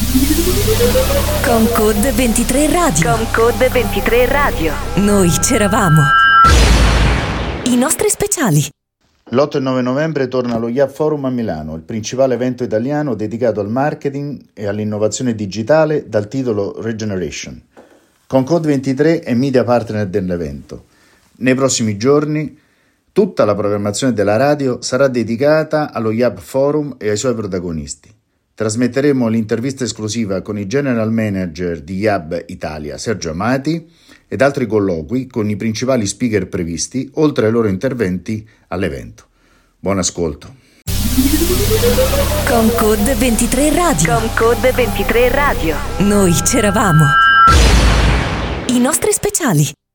Con Code 23 Radio. Con Code 23 Radio. Noi c'eravamo. I nostri speciali. L'8 e 9 novembre torna lo YAB Forum a Milano, il principale evento italiano dedicato al marketing e all'innovazione digitale dal titolo Regeneration. Con Code 23 è media partner dell'evento. Nei prossimi giorni tutta la programmazione della radio sarà dedicata allo YAB Forum e ai suoi protagonisti. Trasmetteremo l'intervista esclusiva con il General Manager di YAB Italia, Sergio Amati, ed altri colloqui con i principali speaker previsti, oltre ai loro interventi all'evento. Buon ascolto. Con Code 23 Radio. Con Code 23 Radio. Noi c'eravamo. I nostri speciali.